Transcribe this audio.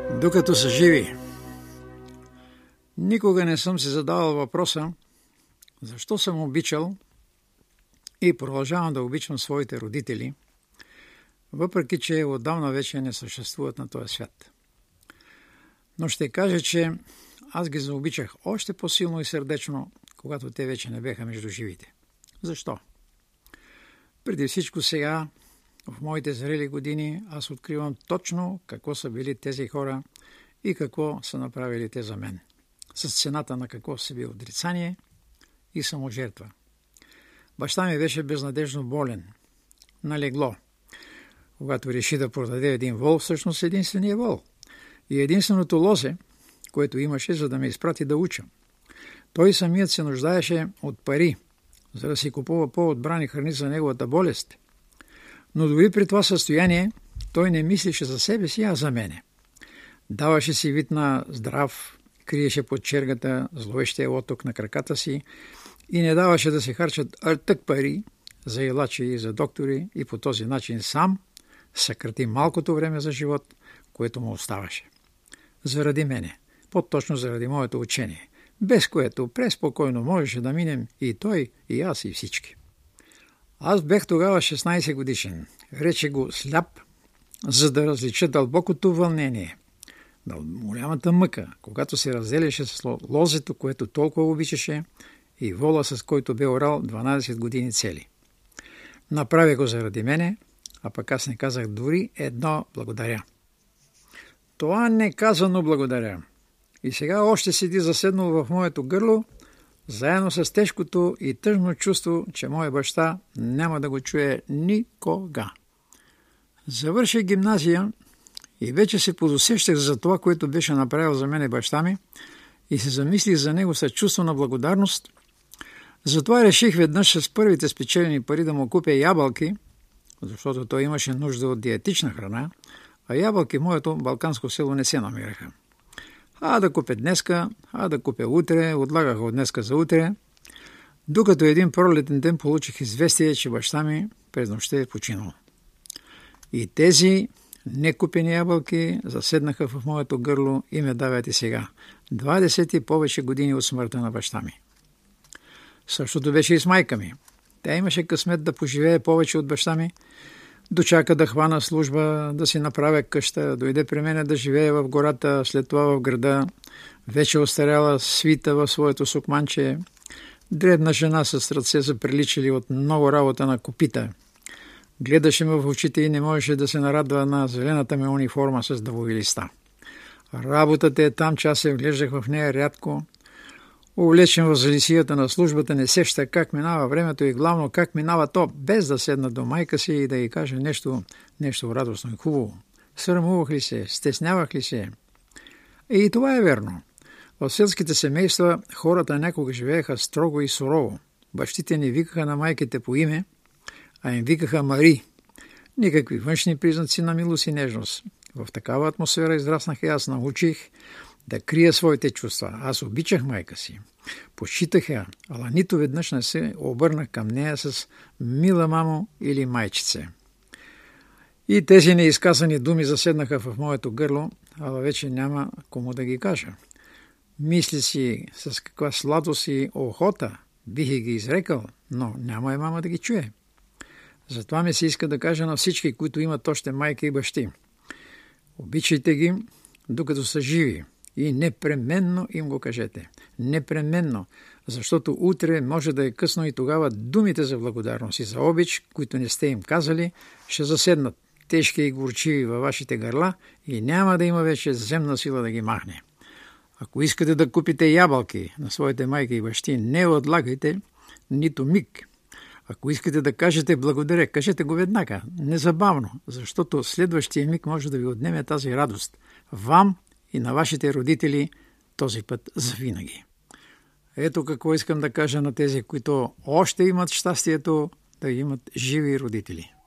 Докато са живи. Никога не съм се задавал въпроса защо съм обичал и продължавам да обичам своите родители, въпреки че отдавна вече не съществуват на този свят. Но ще кажа, че аз ги заобичах още по-силно и сърдечно, когато те вече не бяха между живите. Защо? Преди всичко сега, в моите зрели години, аз откривам точно какво са били тези хора и какво са направили те за мен. С цената на какво са били отрицание и саможертва. Баща ми беше безнадежно болен, на легло. Когато реши да продаде един вол, всъщност единствения вол. И единственото лозе, което имаше, за да ме изпрати да уча. Той самият се нуждаеше от пари, за да си купува по-отбрани храни за неговата болест. Но дори при това състояние, той не мислеше за себе си, а за мене. Даваше си вид на здрав, криеше под чергата зловещия лоток на краката си и не даваше да се харчат артък пари за илачи и за доктори и по този начин сам съкрати малкото време за живот, което му оставаше. Заради мене, по-точно заради моето учение, без което преспокойно можеше да минем и той, и аз, и всички. Аз бех тогава 16 годишен, рече го сляп, за да различа дълбокото вълнение, голямата мъка, когато се разделяше с лозето, което толкова обичаше, и вола, с който бе орал 12 години цели. Направи го заради мене, а пък аз не казах дори едно благодаря. Това неказано благодаря. И сега още седи заседнал в моето гърло, заедно с тежкото и тъжно чувство, че моя баща няма да го чуе никога. Завърших гимназия и вече се подусещах за това, което беше направил за мене баща ми и се замислих за него с чувство на благодарност. Затова реших веднъж с първите спечелени пари да му купя ябълки, защото той имаше нужда от диетична храна, а ябълки в моето балканско село не се намираха. Да купя днеска, да купя утре, отлагах от днеска за утре, докато един пролетен ден получих известие, че баща ми през нощта е починал. И тези некупени ябълки заседнаха в моето гърло и ме давят и сега. 20 и повече години от смъртта на баща ми. Същото беше и с майка ми. Тя имаше късмет да поживее повече от баща ми, дочака да хвана служба, да си направя къща, дойде при мене да живее в гората, след това в града, вече остаряла свита в своето сукманче, дребна жена с ръце заприличали от много работа на копита. Гледаше ме в очите и не можеше да се нарадва на зелената ми униформа с дъвови листа. Работата е там, че аз се вглеждах в нея рядко. Увлечен в залисията на службата, не сеща как минава времето и главно как минава то, без да седна до майка си и да й каже нещо радостно и хубаво. Срамувах ли се? Стеснявах ли се? И това е верно. В селските семейства хората някога живееха строго и сурово. Бащите не викаха на майките по име, а им викаха Мари. Никакви външни признаци на милост и нежност. В такава атмосфера израснах и аз научих да крия своите чувства. Аз обичах майка си. Почитах я, ала нито веднъж не се обърнах към нея с мила мамо или майчице. И тези неизказани думи заседнаха в моето гърло, ала вече няма кому да ги кажа. Мисли си с каква сладост и охота бих ги изрекал, но няма и мама да ги чуе. Затова ми се иска да кажа на всички, които имат още майка и бащи. Обичайте ги, докато са живи. И непременно им го кажете. Непременно, защото утре може да е късно и тогава думите за благодарност и за обич, които не сте им казали, ще заседнат тежки и горчиви във вашите гърла и няма да има вече земна сила да ги махне. Ако искате да купите ябълки на своите майки и бащи, не отлагайте нито миг. Ако искате да кажете благодаря, кажете го веднага, незабавно, защото следващия миг може да ви отнеме тази радост. Вам и на вашите родители този път завинаги. Ето какво искам да кажа на тези, които още имат щастието да имат живи родители.